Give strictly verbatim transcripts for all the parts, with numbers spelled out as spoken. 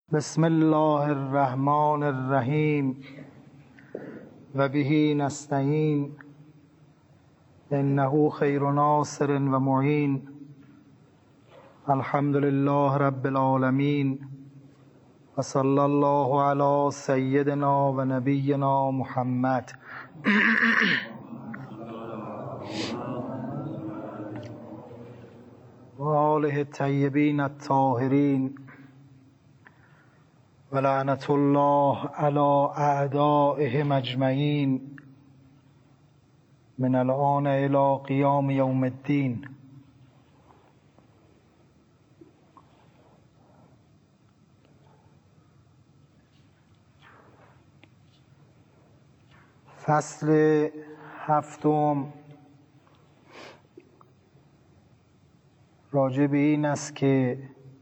بسم الله الرحمن الرحیم و به نستعین انه خیر ناصر و معین. الحمد لله رب العالمین و صلی الله علی سیدنا و نبینا محمد و آله الطیبین الطاهرین و لعنت الله علی اعدائهم اجمعین من الآن الی قیام یوم الدین. فصل هفتم راجع به این است که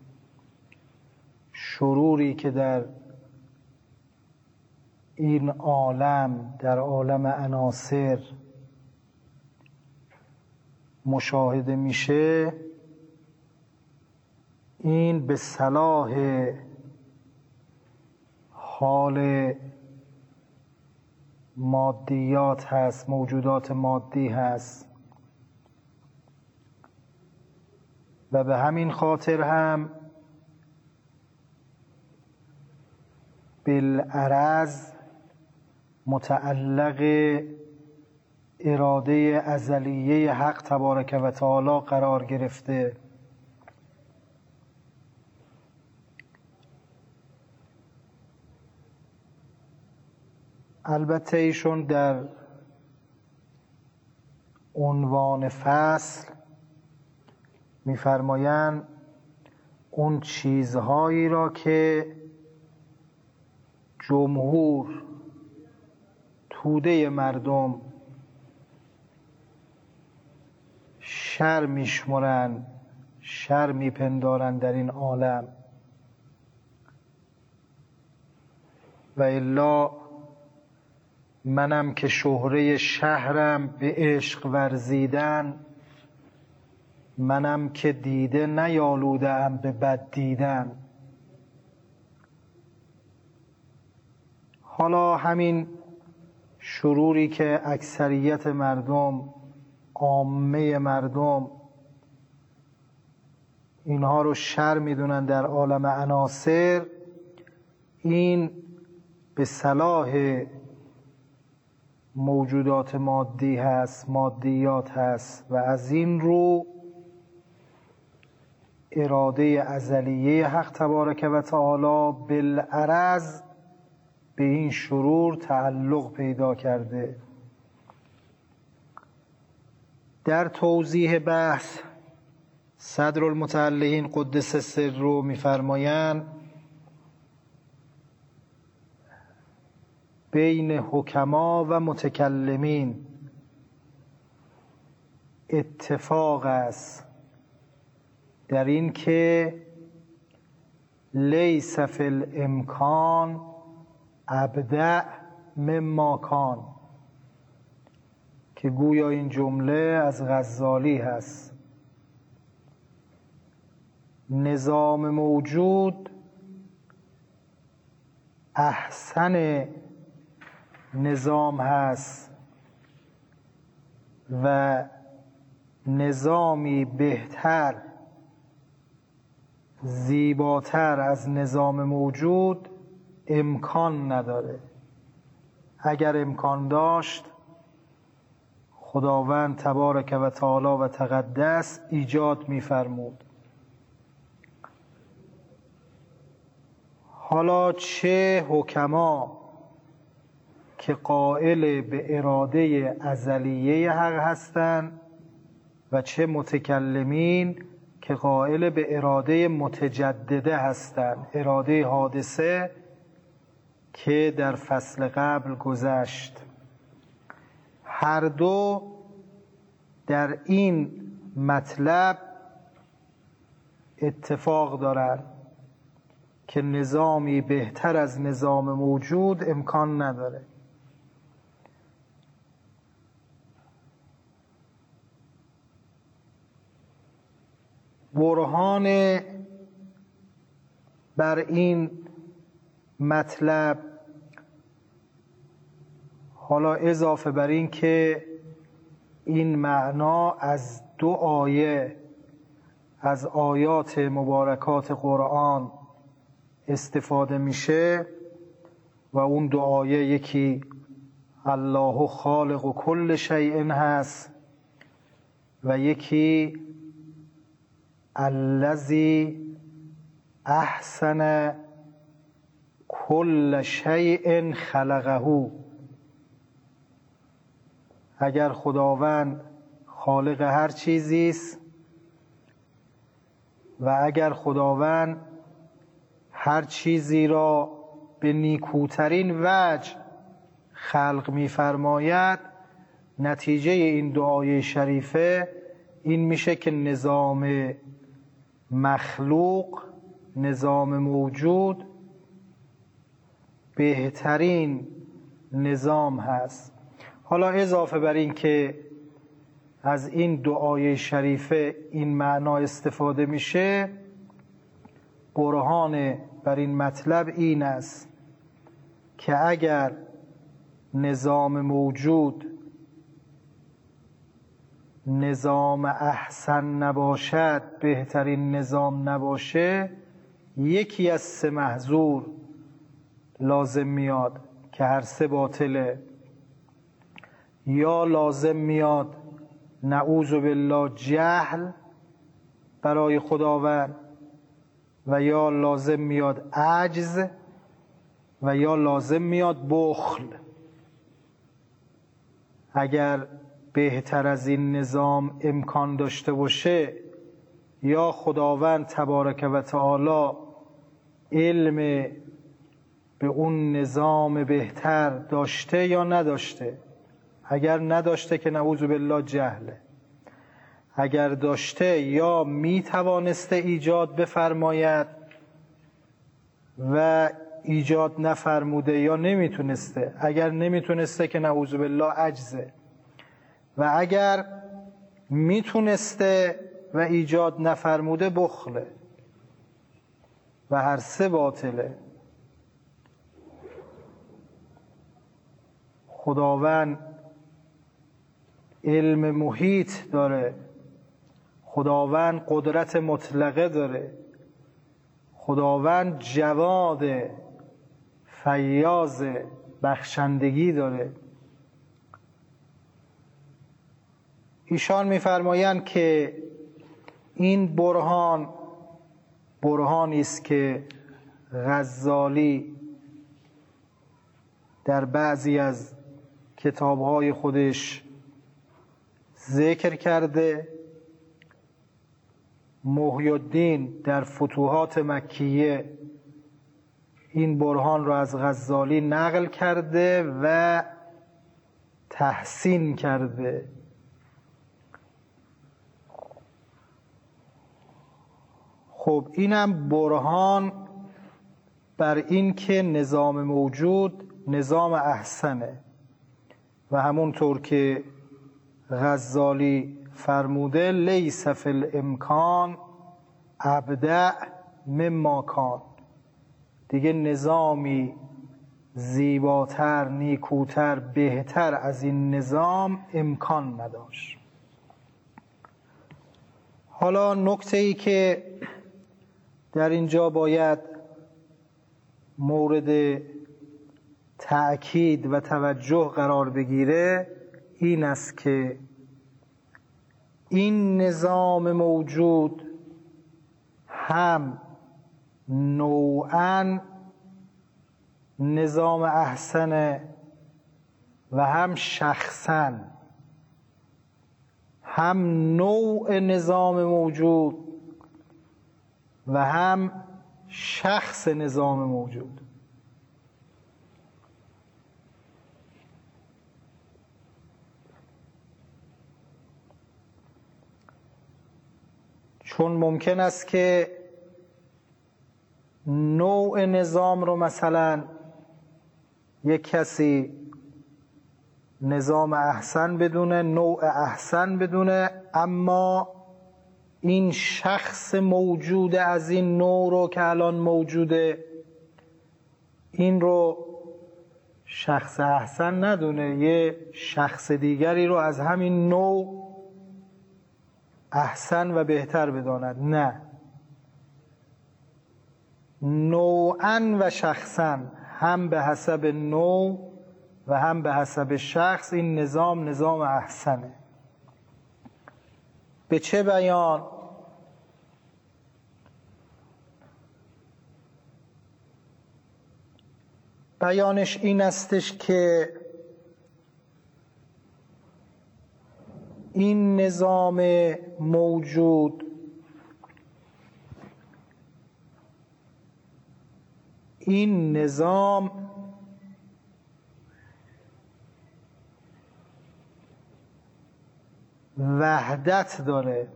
شروری که در این عالم، در عالم عناصر مشاهده میشه، این به صلاح حال مادیات هست، موجودات مادی هست و به همین خاطر هم بالعرض متعلق اراده ازلیه حق تبارک و تعالی قرار گرفته. البته ایشون در عنوان فصل می‌فرمایند اون چیزهایی را که جمهور توده مردم شر میشمرن، شر میپندارن در این عالم و الا منم که شهره شهرم به عشق ورزیدن، منم که دیده نیالودم به بد دیدن. حالا همین شروری که اکثریت مردم، عامه مردم اینها رو شر میدونن در عالم عناصر، این به صلاح موجودات مادی هست، مادیات هست و از این رو اراده ازلیه حق تبارک و تعالی بالعرض به این شرور تعلق پیدا کرده. در توضیح بحث صدر المتعلقین قدس سره می‌فرمایند بین حکما و متکلمین اتفاق است در این که لیس فی الامکان ابدع مما کان، که گویا این جمله از غزالی هست. نظام موجود احسن نظام هست و نظامی بهتر، زیباتر از نظام موجود امکان نداره. اگر امکان داشت خداوند تبارک و تعالی و تقدس ایجاد می‌فرمود. حالا چه حکما که قائل به اراده ازلیه حق هستند و چه متکلمین که قائل به اراده متجدده هستند، اراده حادثه که در فصل قبل گذشت، هر دو در این مطلب اتفاق دارند که نظامی بهتر از نظام موجود امکان نداره. برهان بر این مطلب، حالا اضافه بر این که این معنا از دو آیه از آیات مبارکات قرآن استفاده میشه و اون دو آیه یکی الله خالق کل شیء هست و یکی الذی احسن کل شیء خلقه. اگر خداوند خالق هر چیزی است و اگر خداوند هر چیزی را به نیکوترین وجه خلق می‌فرماید، نتیجه این دعای شریفه این میشه که نظام مخلوق، نظام موجود بهترین نظام هست. حالا اضافه بر این که از این دعای شریفه این معنا استفاده میشه، برهان بر این مطلب این است که اگر نظام موجود نظام احسن نباشد، بهترین نظام نباشه، یکی از سه محظور لازم میاد که هر سه باطله. یا لازم میاد نعوذ بالله جهل برای خداوند، و یا لازم میاد عجز، و یا لازم میاد بخل. اگر بهتر از این نظام امکان داشته باشه، یا خداوند تبارک و تعالی علم به اون نظام بهتر داشته یا نداشته. اگر نداشته که نعوذ بالله جهله، اگر داشته یا می توانسته ایجاد بفرماید و ایجاد نفرموده، یا نمیتونسته. اگر نمیتونسته که نعوذ بالله عجزه، و اگر میتونسته و ایجاد نفرموده بخله، و هر سه باطله. خداوند علم محیط داره، خداوند قدرت مطلقه داره، خداوند جواد فیاض بخشندگی داره. ایشان می‌فرمایند که این برهان برهانی است که غزالی در بعضی از کتاب‌های خودش ذکر کرده، محی الدین در فتوحات مکیه این برهان را از غزالی نقل کرده و تحسین کرده. خب اینم برهان بر این که نظام موجود نظام احسنه، و همونطور که غزالی فرموده لیس فی الامکان ابدع مما کان، دیگه نظامی زیباتر، نیکوتر، بهتر از این نظام امکان نداشت. حالا نکته ای که در اینجا باید مورد تأکید و توجه قرار بگیره این است که این نظام موجود هم نوعاً نظام احسنه و هم شخصاً، هم نوع نظام موجود و هم شخص نظام موجود. چون ممکن است که نوع نظام رو مثلا یک کسی نظام احسن بدونه، نوع احسن بدونه، اما این شخص موجود از این نوع رو که الان موجوده این رو شخص احسن ندونه، یه شخص دیگری رو از همین نوع احسن و بهتر بداند. نه، نوعاً و شخصاً، هم به حسب نوع و هم به حسب شخص این نظام نظام احسنه. به چه بیان؟ بیانش این استش که این نظام موجود این نظام وحدت داره.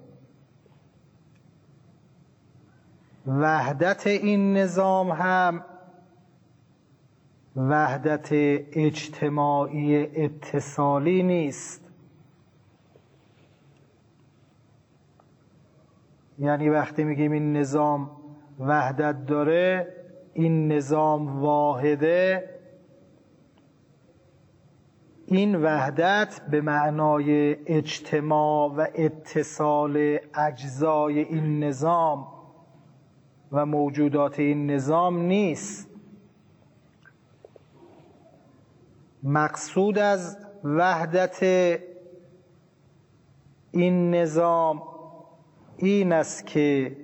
وحدت این نظام هم وحدت اجتماعی اتصالی نیست. یعنی وقتی میگیم این نظام وحدت داره، این نظام واحده، این وحدت به معنای اجتماع و اتصال اجزای این نظام و موجودات این نظام نیست. مقصود از وحدت این نظام این است که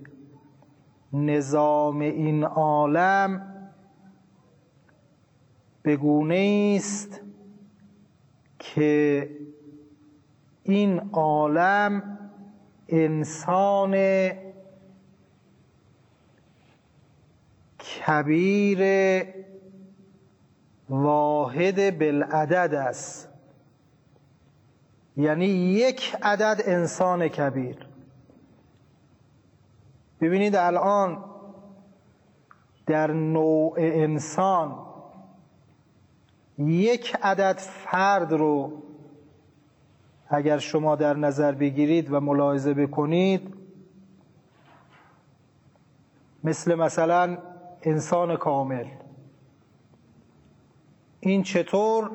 نظام این عالم به گونه است که این عالم انسان کبیر واحد بالعدد است. یعنی یک عدد انسان کبیر. ببینید الان در نوع انسان یک عدد فرد رو اگر شما در نظر بگیرید و ملاحظه بکنید، مثل مثلا انسان کامل، این چطور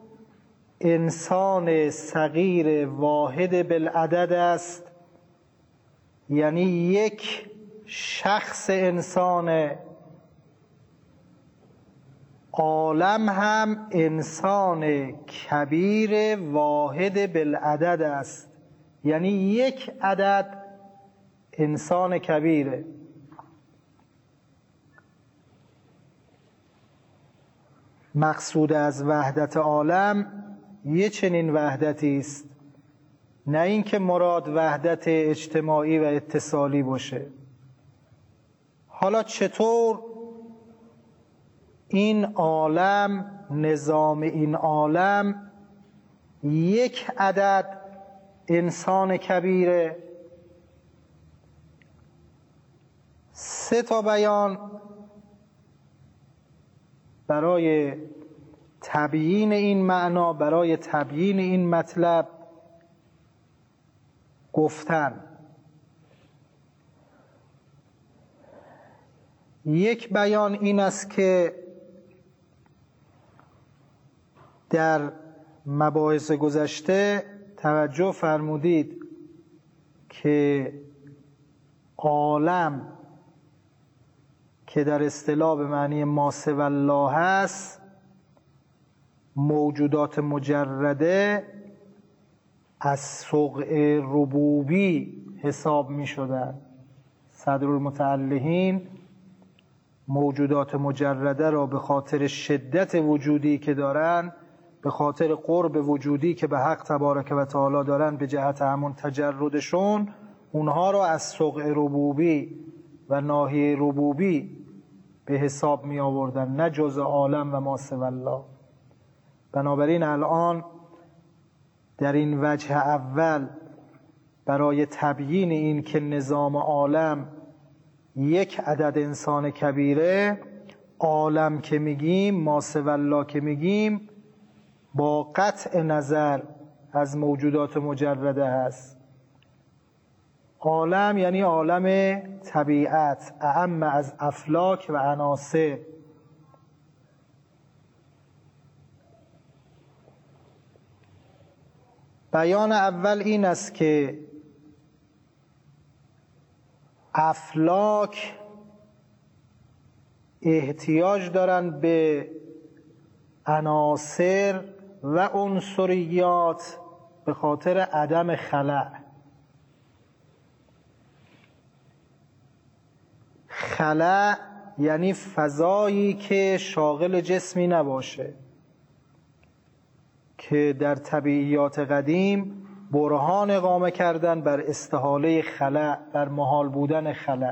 انسان صغیر واحد بالعدد است؟ یعنی یک شخص انسان. عالم هم انسان کبیر واحد بالعدد است، یعنی یک عدد انسان کبیره. مقصود از وحدت عالم یه چنین وحدتی است، نه اینکه مراد وحدت اجتماعی و اتصالی باشه. حالا چطور این عالم، نظام این عالم یک عدد انسان کبیره؟ سه تا بیان برای تبیین این معنا، برای تبیین این مطلب گفتن. یک بیان این است که در مباحث گذشته توجه فرمودید که عالم که در اصطلاح به معنی ما سوی الله است، موجودات مجرده از سقع ربوبی حساب می شدن. صدرالمتعلهین موجودات مجرده را به خاطر شدت وجودی که دارن، به خاطر قرب وجودی که به حق تبارک و تعالی دارن، به جهت همون تجردشون، اونها را از سقع ربوبی و ناحیه ربوبی به حساب می آوردن، نه جزء عالم و ما سوی الله. بنابراین الان در این وجه اول برای تبیین این که نظام عالم یک عدد انسان کبیره، عالم که میگیم، ما سوی الله که میگیم، با قطع نظر از موجودات مجرده هست. عالم یعنی عالم طبیعت، اعم از افلاک و عناصر. بیان اول این است که افلاک احتیاج دارند به عناصر و عنصریات به خاطر عدم خلأ. خلأ یعنی فضایی که شاغل جسمی نباشه، که در طبیعیات قدیم برهان اقامه کردن بر استحاله خلأ، بر محال بودن خلأ.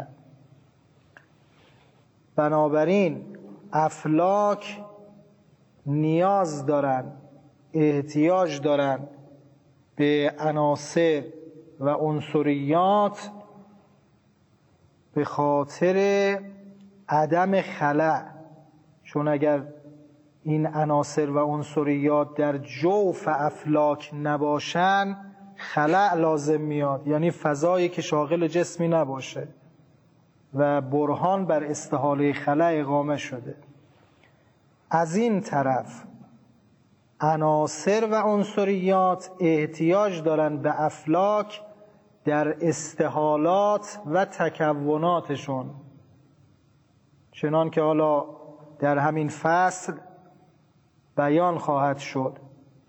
بنابراین افلاک نیاز دارن، احتیاج دارن به عناصر و عنصریات به خاطر عدم خلأ، چون اگر این عناصر و عنصریات در جوف افلاک نباشن خلأ لازم میاد، یعنی فضایی که شاغل جسمی نباشه و برهان بر استحاله خلأ اقامه شده. از این طرف عناصر و عنصریات احتیاج دارن به افلاک در استحالات و تکوناتشون، چنان که حالا در همین فصل بیان خواهد شد.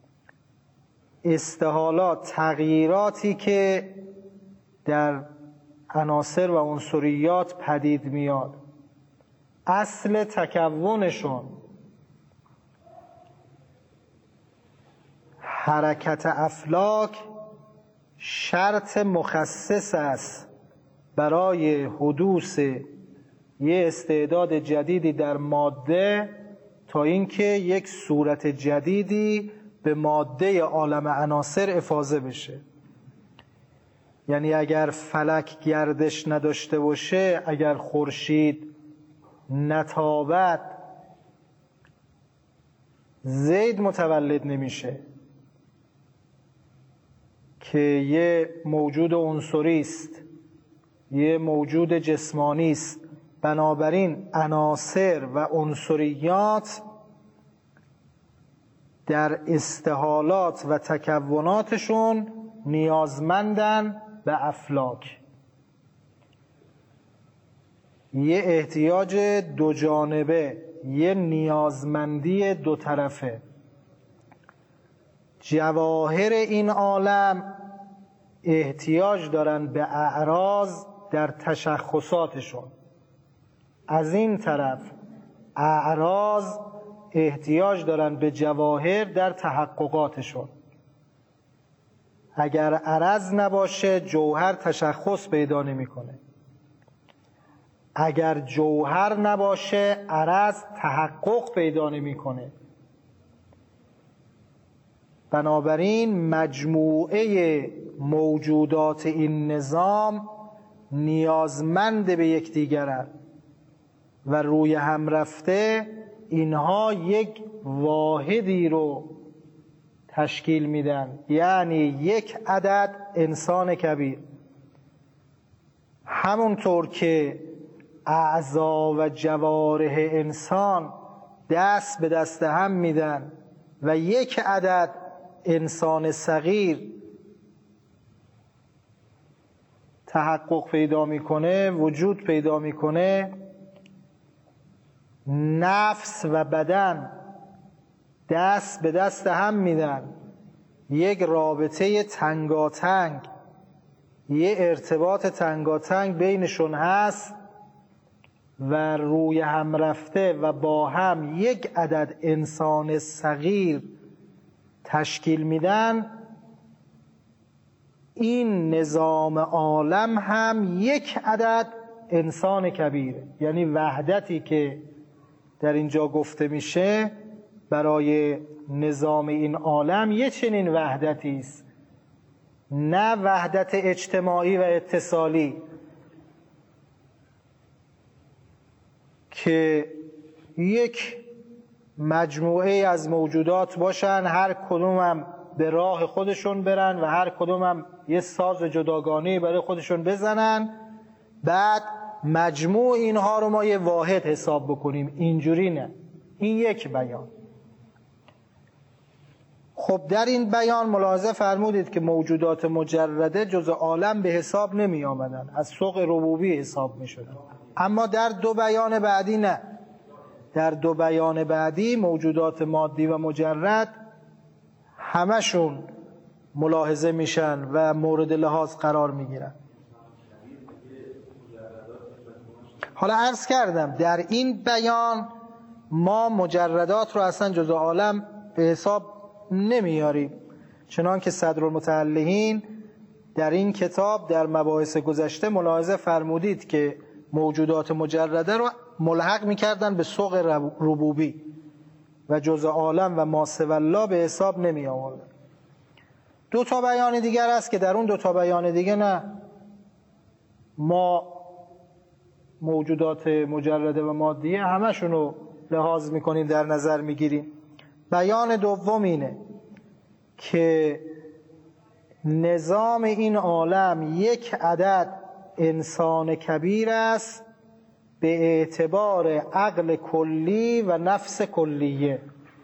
استحالات تغییراتی که در عناصر و عنصریات پدید میاد، اصل تکونشون حرکت افلاک شرط مخصص است برای حدوث یه استعداد جدیدی در ماده، تا اینکه یک صورت جدیدی به ماده عالم عناصر افاضه بشه. یعنی اگر فلک گردش نداشته باشه، اگر خورشید نتابد، زید متولد نمیشه که یه موجود عنصری است، یه موجود جسمانی است. بنابراین عناصر و عنصریات در استحالات و تکوناتشون نیازمندن به افلاک. یه احتیاج دو جانبه، یه نیازمندی دو طرفه. جواهر این عالم احتیاج دارن به اعراض در تشخصاتشون، از این طرف اعراض احتیاج دارن به جواهر در تحققاتشون. اگر عرض نباشه جوهر تشخص پیدا نمیکنه، اگر جوهر نباشه عرض تحقق پیدا نمیکنه. بنابراین مجموعه موجودات این نظام نیازمند به یکدیگرند و روی هم رفته اینها یک واحدی رو تشکیل میدن، یعنی یک عدد انسان کبیر. همونطور که اعضا و جوارح انسان دست به دست هم میدن و یک عدد انسان صغیر تحقق پیدا میکنه، وجود پیدا میکنه، نفس و بدن دست به دست هم میدن، یک رابطه تنگاتنگ، یک ارتباط تنگاتنگ بینشون هست و روی هم رفته و با هم یک عدد انسان صغیر تشکیل میدن. این نظام عالم هم یک عدد انسان کبیره، یعنی وحدتی که در اینجا گفته میشه برای نظام این عالم یه چنین وحدتی است، نه وحدت اجتماعی و اتصالی که یک مجموعه از موجودات باشن، هر کدوم هم به راه خودشون برن و هر کدوم هم یه ساز جداگانه برای خودشون بزنن، بعد مجموع اینها رو ما یه واحد حساب بکنیم. اینجوری نه، این یک بیان. خب در این بیان ملاحظه فرمودید که موجودات مجرده جز عالم به حساب نمی آمدن، از سوق ربوبی حساب می شدن. اما در دو بیان بعدی نه، در دو بیان بعدی موجودات مادی و مجرد همشون ملاحظه میشن و مورد لحاظ قرار میگیرن. حالا عرض کردم در این بیان ما مجردات رو اصلا جزء عالم به حساب نمیاریم، چنان که صدرالمتعلقین در این کتاب در مباحث گذشته ملاحظه فرمودید که موجودات مجرده رو ملحق میکردن به سوق ربوبی و جزء عالم و ما سوی الله به حساب نمی آوردن. دو تا بیان دیگر است که در اون دو تا بیان دیگه نه، ما موجودات مجرده و مادیه همشون رو لحاظ میکنیم، در نظر میگیریم. بیان دوم اینه که نظام این عالم یک عدد انسان کبیر است به اعتبار عقل کلی و نفس کلیه،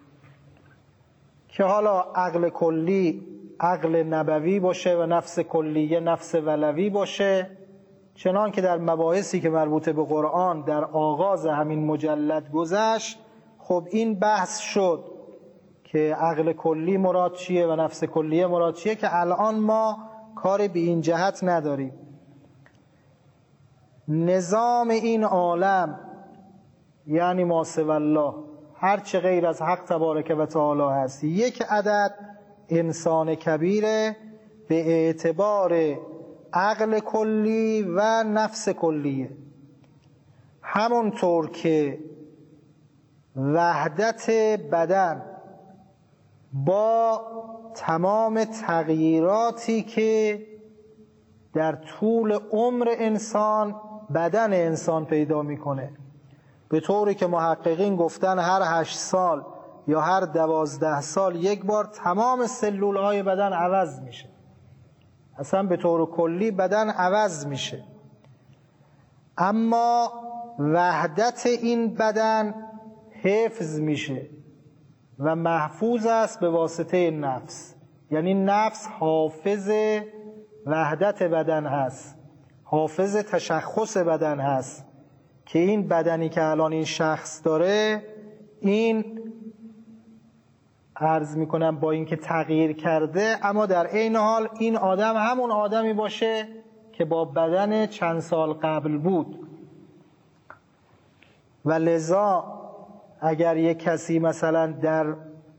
که حالا عقل کلی عقل نبوی باشه و نفس کلیه نفس ولوی باشه، چنان که در مباحثی که مربوط به قرآن در آغاز همین مجلد گذشت. خب این بحث شد که عقل کلی مراد چیه و نفس کلیه مراد چیه، که الان ما کاری به این جهت نداریم. نظام این عالم یعنی ما سوی الله، هر چه غیر از حق تبارک و تعالی هست، یک عدد انسان کبیره به اعتبار عقل کلی و نفس کلیه. همونطور که وحدت بدن با تمام تغییراتی که در طول عمر انسان بدن انسان پیدا میکنه، به طوری که محققین گفتن هر هشت سال یا هر دوازده سال یک بار تمام سلول های بدن عوض میشه، اصلا به طور کلی بدن عوض میشه. اما وحدت این بدن حفظ میشه و محفوظ است به واسطه نفس، یعنی نفس حافظ وحدت بدن هست، حافظ تشخص بدن هست، که این بدنی که الان این شخص داره، این عرض میکنم با اینکه تغییر کرده، اما در عین حال این آدم همون آدمی باشه که با بدن چند سال قبل بود. و لذا اگر یک کسی مثلا در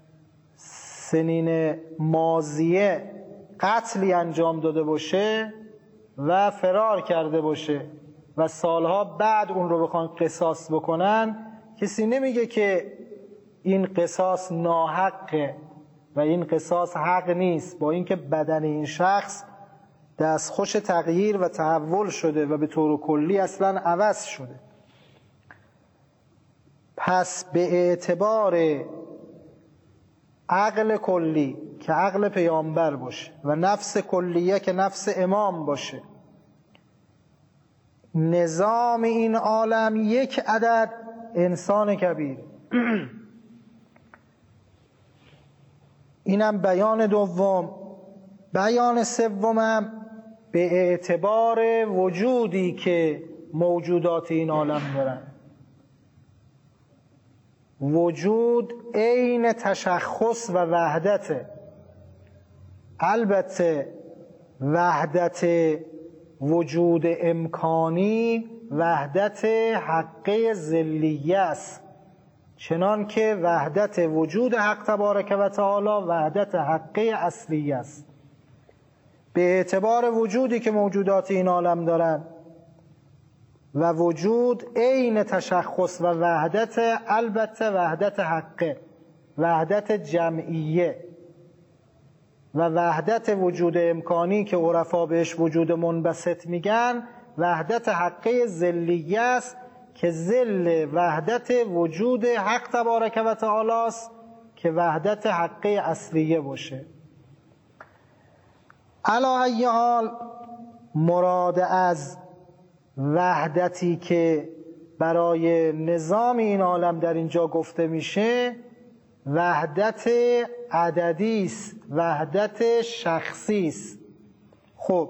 سنین ماضیه قتلی انجام داده باشه و فرار کرده باشه و سالها بعد اون رو بخوان قصاص بکنن، کسی نمیگه که این قصاص ناحقه و این قصاص حق نیست، با اینکه بدن این شخص دستخوش تغییر و تحول شده و به طور کلی اصلا عوض شده. پس به اعتبار عقل کلی که عقل پیامبر باشه و نفس کلیه که نفس امام باشه، نظام این عالم یک عدد انسان کبیر. اینم بیان دوم. بیان سومم به اعتبار وجودی که موجودات این عالم دارن. وجود عین تشخص و وحدته. البته وحدت وجود امکانی وحدت حقه ذلیه است، چنان که وحدت وجود حق تبارک و تعالی وحدت حقه اصلی است. به اعتبار وجودی که موجودات این عالم دارن و وجود عین تشخص و وحدت، البته وحدت حقه، وحدت جمعیه و وحدت وجود امکانی که عرفا بهش وجود منبسط میگن وحدت حقه ذلیه است، که ذل وحدت وجود حق تبارک و تعالی است که وحدت حقه اصلیه باشه. علی ای حال مراد از وحدتی که برای نظام این عالم در اینجا گفته میشه، وحدت عددی است، وحدت شخصی است. خب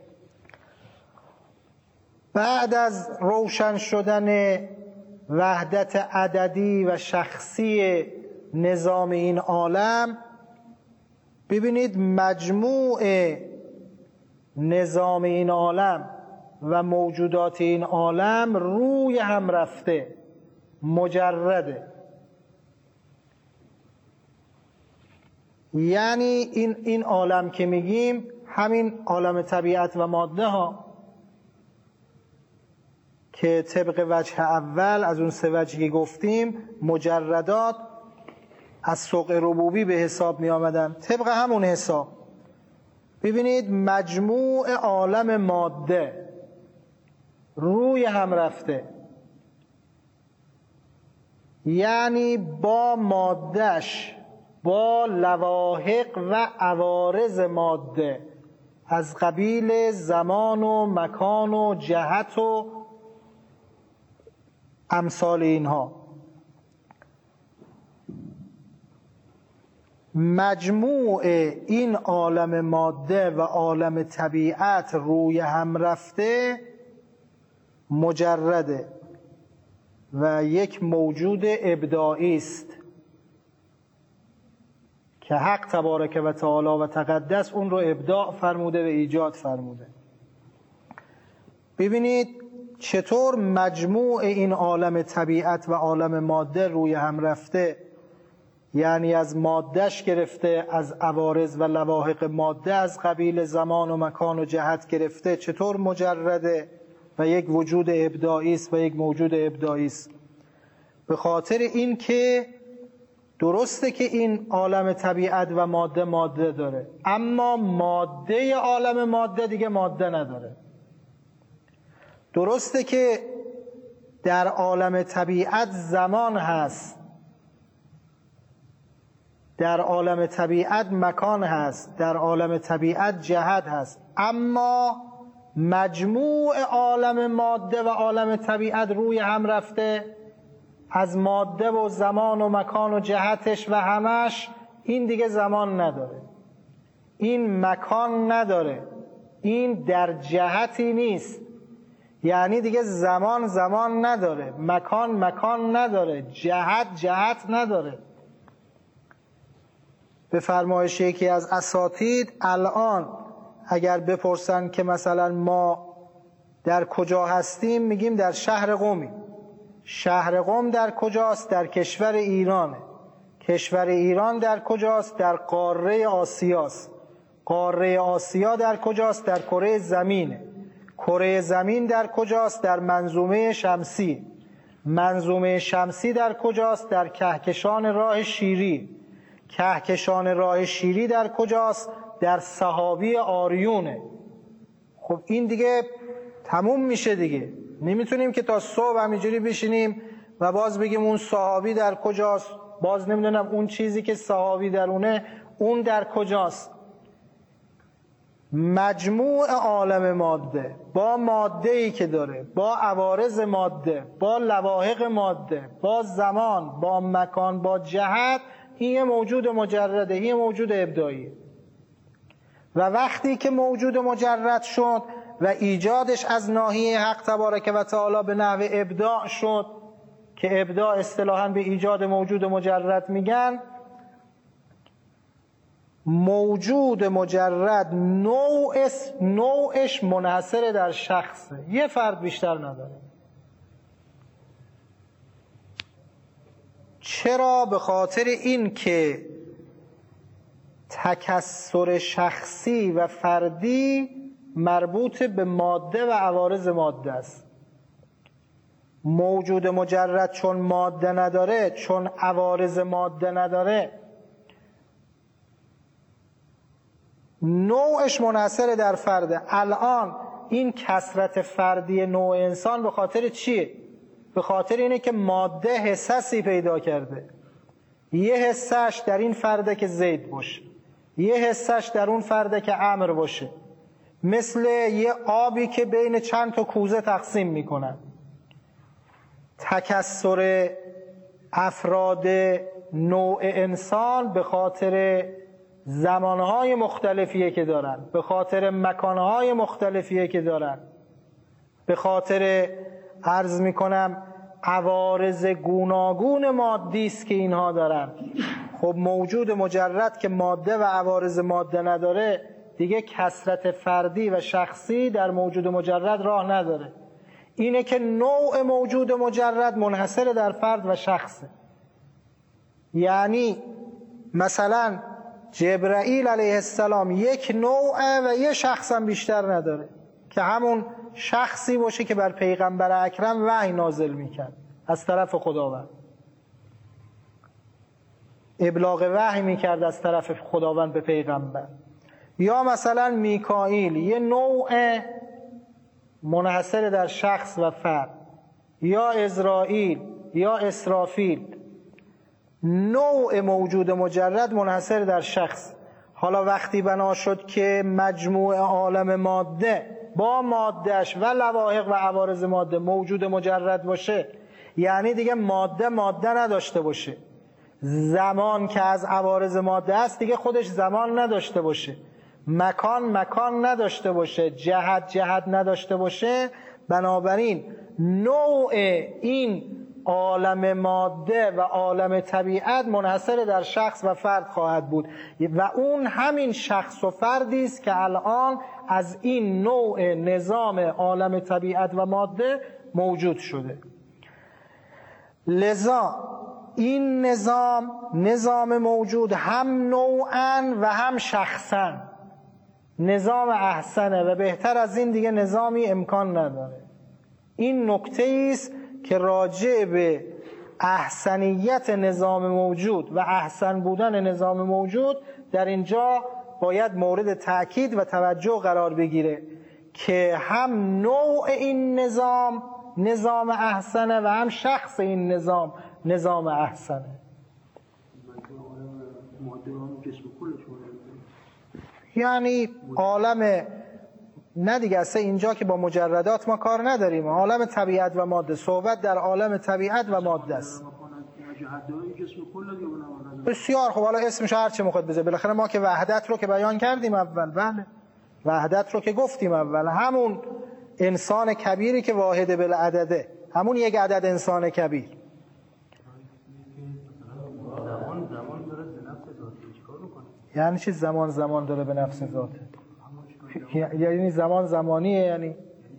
بعد از روشن شدن وحدت عددی و شخصی نظام این عالم، ببینید مجموع نظام این عالم و موجودات این عالم روی هم رفته، مجرده. یعنی این این عالم که میگیم همین عالم طبیعت و ماده ها که طبق وجه اول از اون سه وجهی که گفتیم مجردات از سوق ربوبی به حساب می آمدن، طبق همون حساب. ببینید مجموع عالم ماده روی هم رفته، یعنی با مادهش، با لواحق و عوارض ماده از قبیل زمان و مکان و جهت و امثال اینها، مجموع این عالم ماده و عالم طبیعت روی هم رفته مجرده و یک موجود ابداعی است که حق تبارک و تعالی و تقدس اون رو ابداع فرموده و ایجاد فرموده. ببینید چطور مجموع این عالم طبیعت و عالم ماده روی هم رفته، یعنی از مادهش گرفته، از عوارض و لواحق ماده از قبیل زمان و مکان و جهت گرفته، چطور مجرده و یک وجود ابداعی است و یک موجود ابداعی است. به خاطر این که درسته که این عالم طبیعت و ماده ماده داره، اما ماده عالم ماده دیگه ماده نداره. درسته که در عالم طبیعت زمان هست، در عالم طبیعت مکان هست، در عالم طبیعت جهت هست، اما مجموع عالم ماده و عالم طبیعت روی هم رفته، از ماده و زمان و مکان و جهتش و همش این دیگه زمان نداره، این مکان نداره، این در جهتی نیست، یعنی دیگه زمان زمان نداره، مکان مکان نداره، جهت جهت نداره. به فرمایش یکی از اساتید، الان اگر بپرسن که مثلا ما در کجا هستیم، میگیم در شهر قمی. شهر قم در کجاست؟ در کشور ایرانه. کشور ایران در کجاست؟ در قاره آسیاست. قاره آسیا در کجاست؟ در کره زمینه. کره زمین در کجاست؟ در منظومه شمسی. منظومه شمسی در کجاست؟ در کهکشان راه شیری. کهکشان راه شیری در کجاست؟ در سحابی آریونه. خب این دیگه تموم میشه دیگه، نمیتونیم که تا صبح همینجوری بشینیم و باز بگیم اون صحابی در کجاست، باز نمیدونم اون چیزی که صحابی درونه اون در کجاست. مجموع عالم ماده با ماده‌ای که داره، با عوارض ماده، با لواحق ماده، با زمان، با مکان، با جهت، این موجود مجرده، این موجود ابداعیه. و وقتی که موجود مجرد شد و ایجادش از ناحیه حق تبارک و تعالی به نحو ابداع شد، که ابداع اصطلاحاً به ایجاد موجود مجرد میگن، موجود مجرد نوعش, نوعش منحصر در شخصه، یه فرد بیشتر نداره. چرا؟ به خاطر این که تکثر شخصی و فردی مربوط به ماده و عوارض ماده است. موجود مجرد چون ماده نداره، چون عوارض ماده نداره، نوعش منحصر در فرده. الان این کثرت فردی نوع انسان به خاطر چیه؟ به خاطر اینه که ماده حسسی پیدا کرده. یه حسش در این فرده که زید باشه، یه حسش در اون فرده که عمرو باشه، مثل یه آبی که بین چند تا کوزه تقسیم میکنن. تکثر افراد نوع انسان به خاطر زمانهای مختلفیه که دارن، به خاطر مکانهای مختلفیه که دارن، به خاطر عرض میکنم عوارض گوناگون مادی است که اینها دارن. خب موجود مجرد که ماده و عوارض ماده نداره دیگه کثرت فردی و شخصی در موجود مجرد راه نداره. اینه که نوع موجود مجرد منحصر در فرد و شخصه. یعنی مثلا جبرائیل علیه السلام یک نوعه و یه شخص هم بیشتر نداره که همون شخصی باشه که بر پیغمبر اکرم وحی نازل میکرد از طرف خداوند، ابلاغ وحی میکرد از طرف خداوند به پیغمبر. یا مثلا میکائیل یه نوع منحصر در شخص و فرد، یا عزرائیل یا اسرافیل نوع موجود مجرد منحصر در شخص. حالا وقتی بنا شد که مجموع عالم ماده با مادهش و لواحق و عوارض ماده موجود مجرد باشه، یعنی دیگه ماده ماده نداشته باشه، زمان که از عوارض ماده است دیگه خودش زمان نداشته باشه، مکان مکان نداشته باشه، جهت جهت نداشته باشه، بنابراین نوع این عالم ماده و عالم طبیعت منحصر در شخص و فرد خواهد بود و اون همین شخص و فردی است که الان از این نوع نظام عالم طبیعت و ماده موجود شده. لذا این نظام نظام موجود هم نوعاً و هم شخصاً نظام احسنه و بهتر از این دیگه نظامی امکان نداره. این نکته است که راجع به احسنیت نظام موجود و احسن بودن نظام موجود در اینجا باید مورد تأکید و توجه قرار بگیره که هم نوع این نظام نظام احسنه و هم شخص این نظام نظام احسنه. یعنی عالم نه دیگه، اصلا اینجا که با مجردات ما کار نداریم، عالم طبیعت و ماده، صحبت در عالم طبیعت و ماده است. بسیار خب، حالا اسمش هر چه میخواد بذاره، بالاخره ما که وحدت رو که بیان کردیم اول، بله وحدت رو که گفتیم اول، همون انسان کبیری که واحد بالعدده، همون یک عدد انسان کبیر. یعنی چی زمان زمان داره به نفس ذاته؟ یعنی زمان زمانیه، یعنی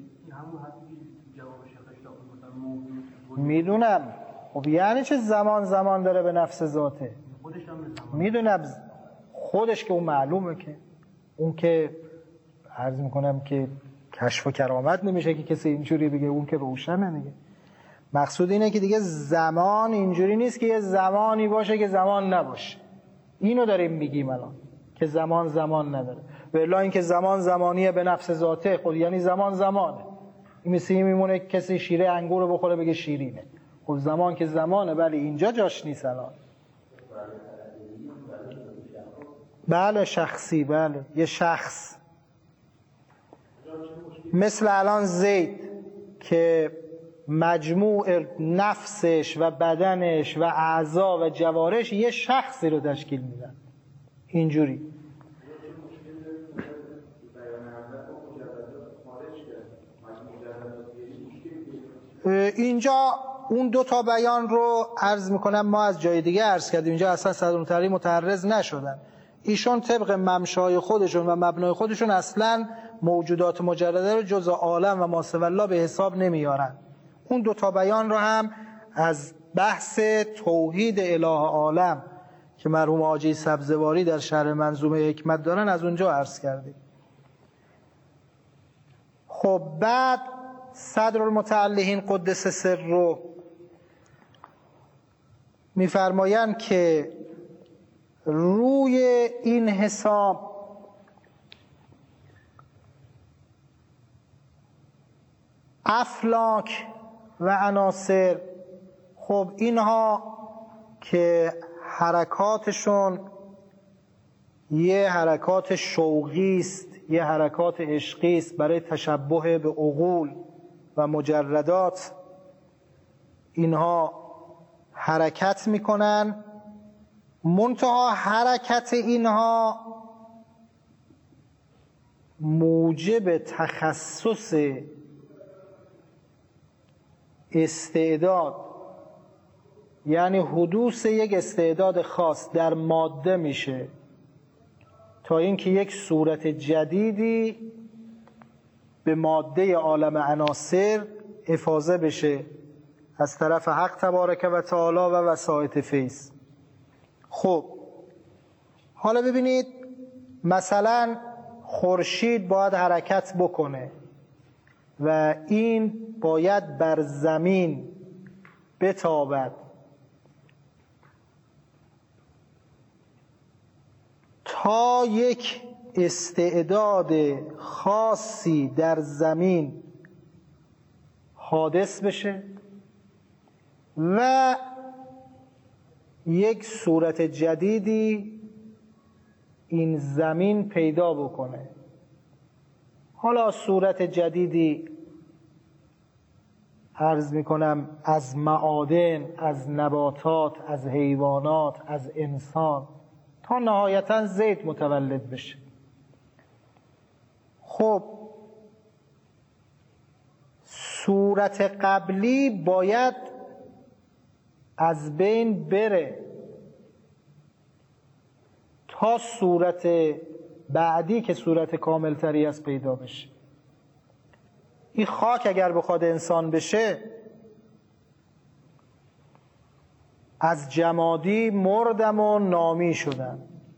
میدونم. خب یعنی چه زمان زمان داره به نفس ذاته؟ میدونم خودش که اون معلومه، که اون که عرض میکنم که کشف و کرامت نمیشه که کسی اینجوری بگه، اون که روشنه دیگه. مقصود اینه که دیگه زمان اینجوری نیست که یه زمانی باشه که زمان نباشه. اینو داریم میگیم الان که زمان زمان نداره. و الا این که زمان زمانیه به نفس ذاته، خود یعنی زمان زمانه. این مثل این میمونه کسی شیره انگور رو بخوره بگه شیرینه. خب زمان که زمانه، ولی اینجا جاش نیست الان. بله شخصی، بله یه شخص، مثل الان زید که مجموع نفسش و بدنش و اعضا و جوارش یه شخصی رو تشکیل میدن. اینجوری اینجا اون دو تا بیان رو عرض میکنم، ما از جای دیگه عرض کردیم، اینجا اصلا صدرالمتحری متعرض نشدن. ایشون طبق ممشای خودشون و مبنای خودشون اصلا موجودات مجرده رو جز عالم و ماسوی الله به حساب نمیارن. اون دو تا بیان رو هم از بحث توحید اله عالم که مرحوم حاجی سبزواری در شرح منظومه حکمت دارن از اونجا عرض کردیم. خب بعد صدرالمتعلهین قدس سر رو میفرمایند که روی این حساب افلاک و عناصر، خب اینها که حرکاتشون یه حرکات شوقی است، یه حرکات عشقی است برای تشبه به عقول و مجردات، اینها حرکت میکنن، منتها حرکت اینها موجب تخصص استعداد، یعنی حدوث یک استعداد خاص در ماده میشه، تا اینکه یک صورت جدیدی به ماده عالم عناصر افاضه بشه از طرف حق تبارک و تعالی و وسائط فیض. خب حالا ببینید، مثلا خورشید باید حرکت بکنه و این باید بر زمین بتابد تا یک استعداد خاصی در زمین حادث بشه و یک صورت جدیدی این زمین پیدا بکنه. حالا صورت جدیدی عرض میکنم از معادن، از نباتات، از حیوانات، از انسان، تا نهایتاً زیت متولد بشه. خب صورت قبلی باید از بین بره تا صورت بعدی که صورت کاملتری از پیدا بشه. این خاک اگر بخواد انسان بشه، از جمادی مردم و نامی شدن.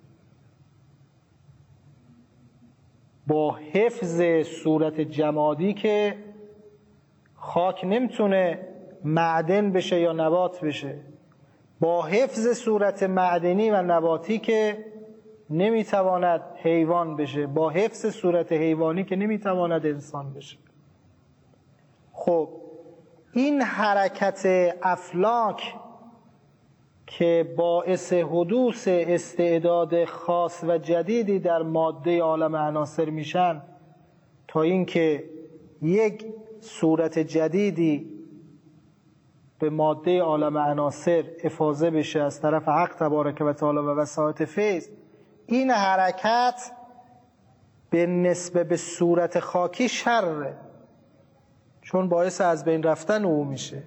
با حفظ صورت جمادی که خاک نمیتونه معدن بشه یا نبات بشه، با حفظ صورت معدنی و نباتی که نمیتواند حیوان بشه، با حفظ صورت حیوانی که نمیتواند انسان بشه. خب این حرکت افلاک که باعث حدوث استعداد خاص و جدیدی در ماده عالم عناصر میشن، تا اینکه یک صورت جدیدی به ماده عالم عناصر افاضه بشه از طرف حق تبارک و تعالی و وسائط فیض، این حرکت به نسبه به صورت خاکی شره، چون باعث از بین رفتن او میشه.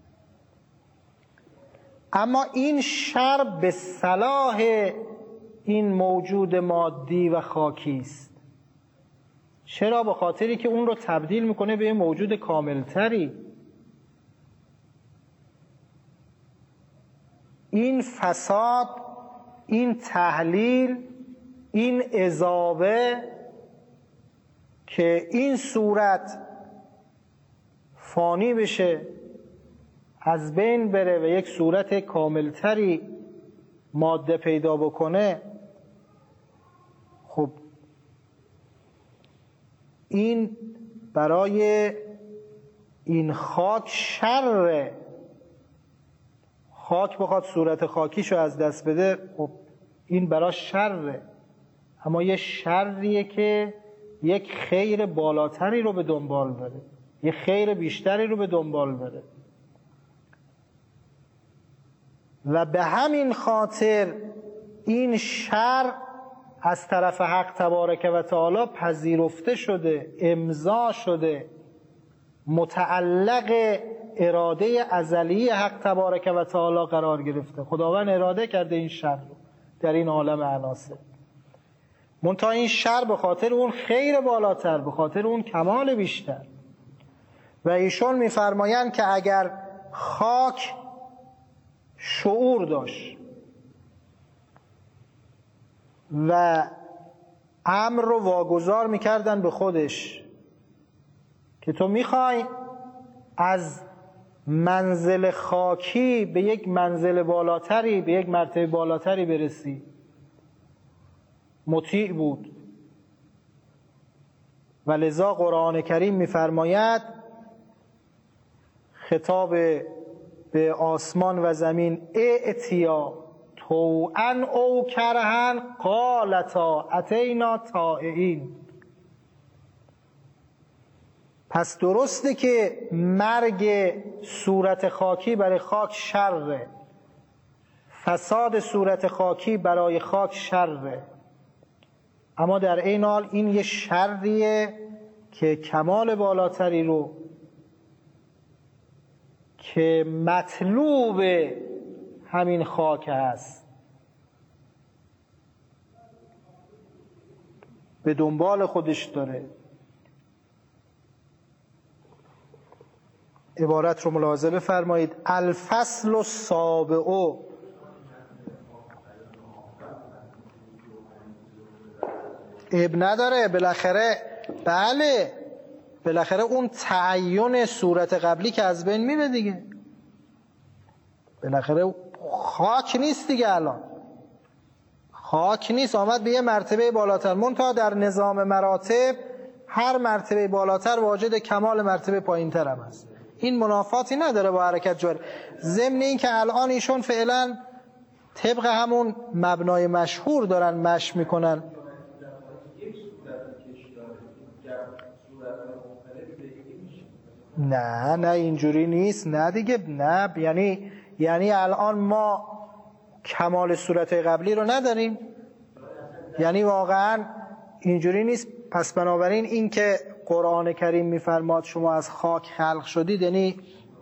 اما این شر به صلاح این موجود مادی و خاکی است. چرا؟ به خاطری که اون رو تبدیل میکنه به یه موجود کاملتری. این فساد، این تحلیل، این اضافه که این صورت فانی بشه، از بین بره و یک صورت کاملتری ماده پیدا بکنه، خب این برای این خاک شره. خاک بخواد صورت خاکیشو از دست بده، خب این برای شره. اما یه شریه که یک خیر بالاتری رو به دنبال بره، یه خیر بیشتری رو به دنبال بره. و به همین خاطر این شر از طرف حق تبارک و تعالی پذیرفته شده، امضا شده، متعلق اراده ازلی حق تبارک و تعالی قرار گرفته. خداوند اراده کرده این شر رو در این عالم عناصر. منتها این شر به خاطر اون خیر بالاتر، به خاطر اون کمال بیشتر. و ایشون میفرمایند که اگر خاک شعور داشت و امر رو واگذار میکردن به خودش که تو میخوای از منزل خاکی به یک منزل بالاتری، به یک مرتبه بالاتری برسی، مطیع بود. و لذا قرآن کریم میفرماید، خطاب به آسمان و زمین، ائتیا طوعا او کرها قالتا اتینا طائعین. پس درسته که مرگ صورت خاکی برای خاک شره، فساد صورت خاکی برای خاک شره، اما در این حال این یه شریه که کمال بالاتری رو که مطلوب همین خاک هست به دنبال خودش داره. عبارت رو ملاحظه بفرمایید. الفصل السابع، اب نداره بالاخره، بله بالاخره اون تعین صورت قبلی که از بین میره دیگه، بالاخره خاک نیست دیگه، الان خاک نیست، آمد به یه مرتبه بالاتر. منتها در نظام مراتب هر مرتبه بالاتر واجد کمال مرتبه پایینتر هم هست، این منافاتی نداره با حرکت جاری. ضمن این که الان ایشون فعلا طبق همون مبنای مشهور دارن مشی میکنن. نه نه اینجوری نیست، نه دیگه، نه یعنی یعنی الان ما کمال صورت قبلی رو نداریم، یعنی واقعا اینجوری نیست. پس بنابراین این که قرآن کریم میفرماد شما از خاک خلق شدید، یعنی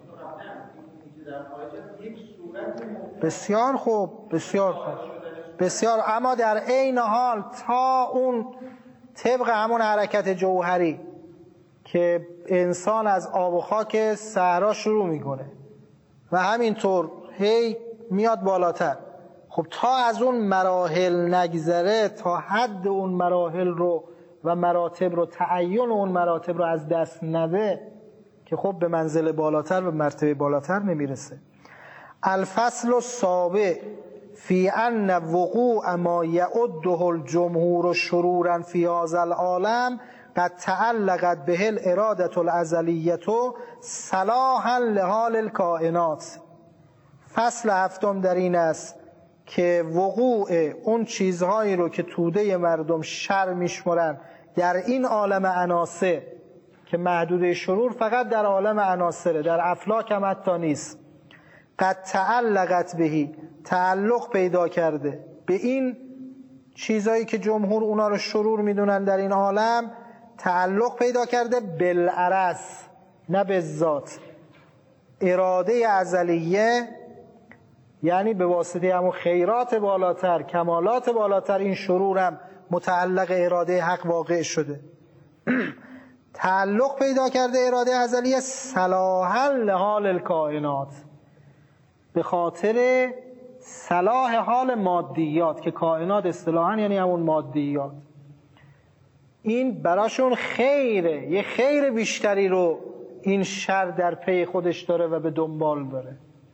بسیار خوب بسیار خوب بسیار، اما در عین حال تا اون طبق همون حرکت جوهری که انسان از آب و خاک صحرا شروع میکنه و همینطور هی میاد بالاتر، خب تا از اون مراحل نگذره، تا حد اون مراحل رو و مراتب رو، تعین اون مراتب رو از دست نده، که خب به منزل بالاتر و مرتبه بالاتر نمیرسه. الفصل السابع فی ان وقوع ما یعده الجمهور شرورا فی هذا العالم قد تعلقت به الاراده الازلیه صلاحا لحال الکائنات. فصل هفتم در این است که وقوع اون چیزهایی رو که توده مردم شر میشمرن در این عالم عناصر، که محدوده شرور فقط در عالم عناصره، در افلاک هم حتی نیست، قد تعلقت بهی، تعلق پیدا کرده به این چیزهایی که جمهور اونا رو شرور میدونن در این عالم، تعلق پیدا کرده بالعرض نه بالذات. اراده ازلیه یعنی به واسطه همون خیرات بالاتر، کمالات بالاتر، این شرورم متعلق اراده حق واقع شده. تعلق پیدا کرده اراده ازلیه صلاحا لحال الکائنات، به خاطر صلاح حال مادیات، که کائنات اصطلاحاً یعنی همون مادیات. این براشون خیره، یه خیر بیشتری رو این شر در پی خودش داره و به دنبال داره.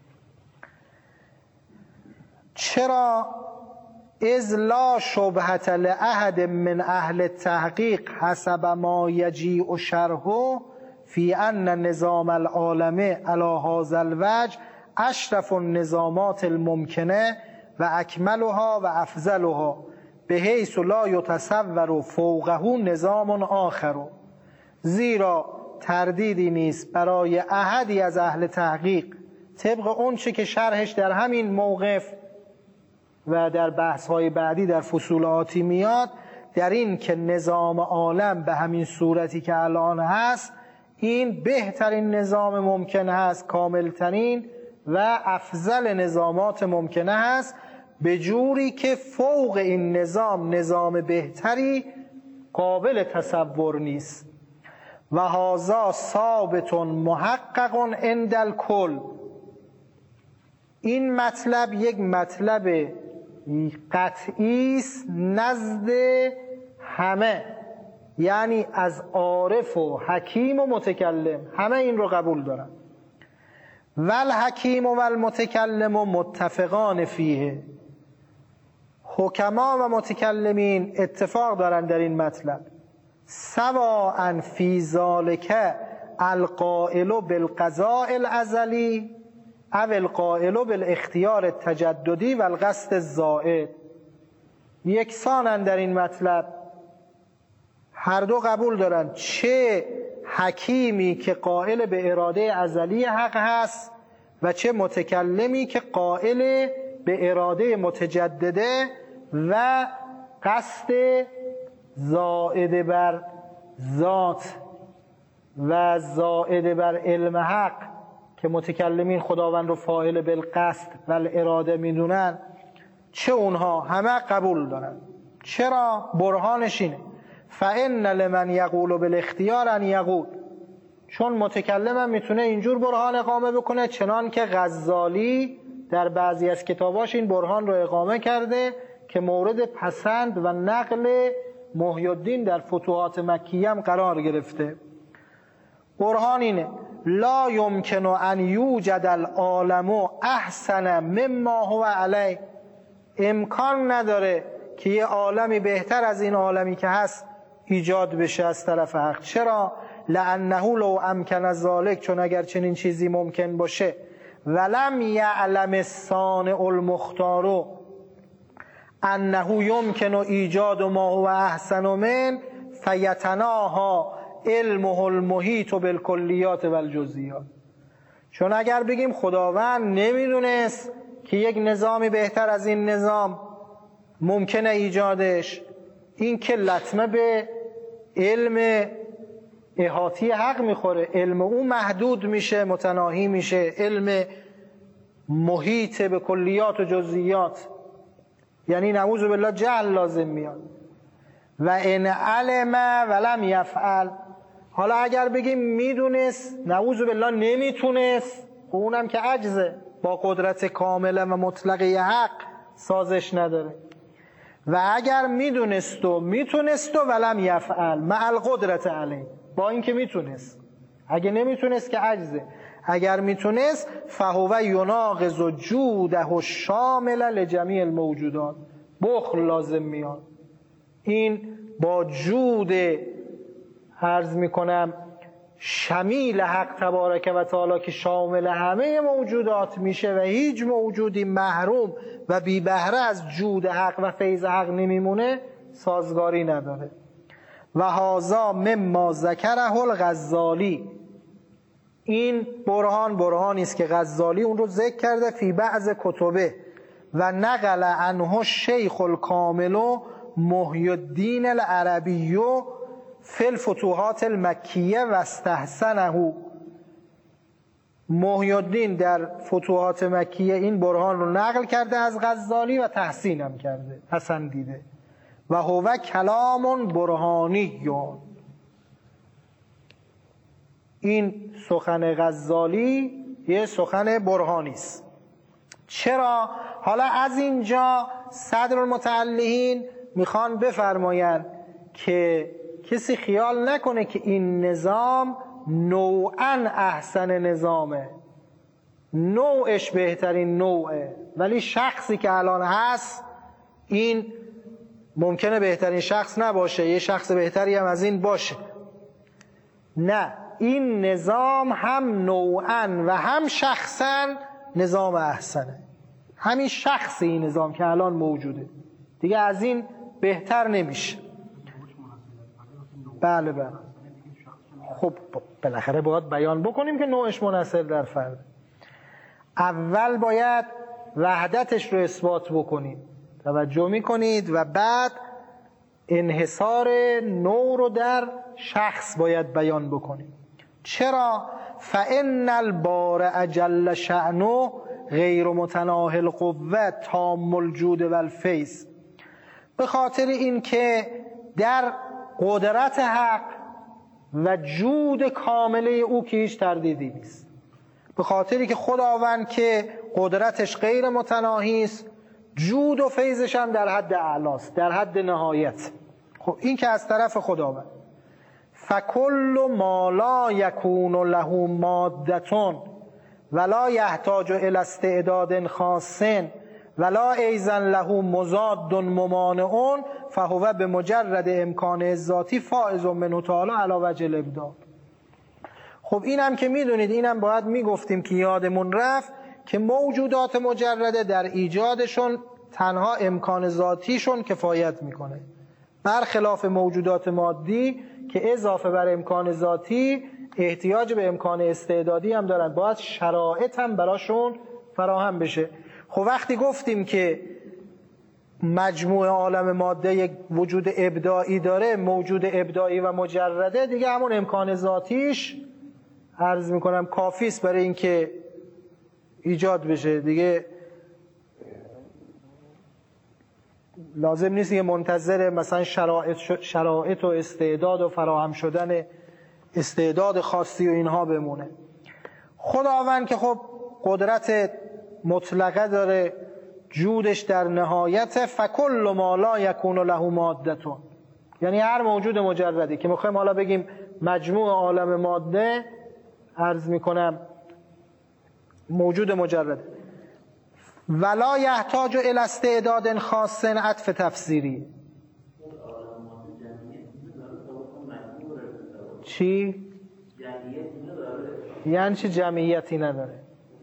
چرا؟ اذ لا شبهة لأحد من اهل التحقیق حسب ما یجیء شرحه فی ان نظام العالم علی هذا الوجه اشرف النظامات الممکنه و اکملها و افضلها بحیث لا یتصور فوقه نظام آخر. زیرا تردیدی نیست برای احدی از اهل تحقیق طبق اون چه که شرحش در همین موقف و در بحث‌های بعدی در فصول آتی میاد، در این که نظام عالم به همین صورتی که الان هست این بهترین نظام ممکن هست، کاملترین و افضل نظامات ممکنه هست، به جوری که فوق این نظام نظام بهتری قابل تصور نیست. و هذا ثابت محقق عند الکل. این مطلب یک مطلب قطعی است نزد همه، یعنی از عارف و حکیم و متکلم، همه این رو قبول دارن. والحکیم و المتکلم متفقان فیه. حکما و متکلمین اتفاق دارن در این مطلب. سواء فی ذالک القائل بالقضاء الازلی او القائل بالاختیار التجددی و القصد الزائد. یکسانن در این مطلب، هر دو قبول دارن، چه حکیمی که قائل به اراده ازلی حق هست و چه متکلمی که قائل به اراده متجدده و قصد زائد بر ذات و زائد بر علم حق که متکلمین خداوند رو فاعل بالقصد و الاراده میدونن، چه اونها همه قبول دارن. چرا؟ برهانش اینه فإن لمن یقول بالاختیار ان یقول، چون متکلم هم میتونه اینجور برهان اقامه بکنه، چنان که غزالی در بعضی از کتاباش این برهان رو اقامه کرده که مورد پسند و نقل محی الدین در فتوحات مکیه هم قرار گرفته. برهان اینه لا یمکن ان یوجد العالم احسن مما هو علیه، امکان نداره که یه عالمی بهتر از این عالمی که هست ایجاد بشه از طرف حق. چرا؟ لانه لو امکن ذلک، چون اگر چنین چیزی ممکن باشه ولم یعلم الصانع المختار انه یمکن ایجاد ما هو احسن من فیتناها علمه المحیط بالکلیات و الجزئیات. چون اگر بگیم خداوند نمیدونست که یک نظامی بهتر از این نظام ممکنه ایجادش، این که لطمه به علم احاطی حق میخوره، علم اون محدود میشه، متناهی میشه، علم محیط به کلیات و جزئیات، یعنی نعوذ بالله جهل لازم میاد. و ان علم ولم یفعل، حالا اگر بگیم میدونست نعوذ بالله نمیتونست، خب اونم که عجزه، با قدرت کامله و مطلقه حق سازش نداره. و اگر میدونست و میتونست و ولم یفعل مع القدرت علیه، با اینکه میتونست، اگه نمیتونست که عجزه، اگر میتونست فهو یناقض جوده الشامل لجمیع الموجودات، بخل لازم میاد. این با جود عرض میکنم شمیل حق تبارک و تعالی که شامل همه موجودات میشه و هیچ موجودی محروم و بی بهره از جود حق و فیض حق نمیمونه، سازگاری نداره. و هذا مما ذکره الغزالی، این برهان برهانی است که غزالی اون رو ذکر کرده فی بعض کتبه و نقل عنه شیخ الکامل محی الدین العربی فی الفتوحات المکیه و استحسنه. محی الدین در فتوحات مکیه این برهان رو نقل کرده از غزالی و تحسینم کرده، پسندیده. و هو کلام برهانی، این سخن غزالی یه سخن برهانی است. چرا؟ حالا از اینجا صدر المتعلقین میخوان بفرمایند که کسی خیال نکنه که این نظام نوعاً احسن نظامه، نوعش بهترین نوعه، ولی شخصی که الان هست این ممکنه بهترین شخص نباشه، یه شخص بهتری هم از این باشه. نه، این نظام هم نوعاً و هم شخصاً نظام احسنه. همین شخصی این نظام که الان موجوده دیگه از این بهتر نمیشه. بله بله. خب بالاخره باید بیان بکنیم که نوعش منحصر در فرد. اول باید وحدتش رو اثبات بکنید، توجه میکنید، و بعد انحصار نوع رو در شخص باید بیان بکنید. چرا؟ فإن البارع جل شأنه غیر متناهی القوة تام الجود و الفیض، به خاطر این که در قدرت حق و جود کامله او که هیچ تردیدی نیست، به خاطری که خداوند که قدرتش غیر متناهی است، جود و فیضش هم در حد اعلاست، در حد نهایت. خب این که از طرف خداوند. فکل ما لا یکون له مادتون ولا یحتاج الی استعداد خاص ولا ایزن له مضاد ممانعون فهو به مجرد امکان ذاتی فائز منه تعالی علی وجه الابداع. خب اینم که میدونید، اینم باید میگفتیم که یادمون رفت که موجودات مجرده در ایجادشون تنها امکان ذاتیشون کفایت میکنه، برخلاف موجودات مادی که اضافه بر امکان ذاتی احتیاج به امکان استعدادی هم دارن، باید شرایط هم براشون فراهم بشه. خب وقتی گفتیم که مجموع عالم ماده یک وجود ابداعی داره، موجود ابداعی و مجرده، دیگه همون امکان ذاتیش عرض میکنم کافی است برای اینکه ایجاد بشه. دیگه لازم نیست که منتظر مثلا شرایط شرایط و استعداد و فراهم شدن استعداد خاصی و اینها بمونه. خداوند که خب قدرت مطلقه داره، جودش در نهایت، فکل ما لا یکون له مادتون، یعنی هر موجود مجردی که میخوایم حالا بگیم مجموع عالم ماده، عرض میکنم موجود مجرد، ولا یحتاج الی استعداد خاص، عطف تفسیری. چی؟ یعنی چی جمعیتی نداره؟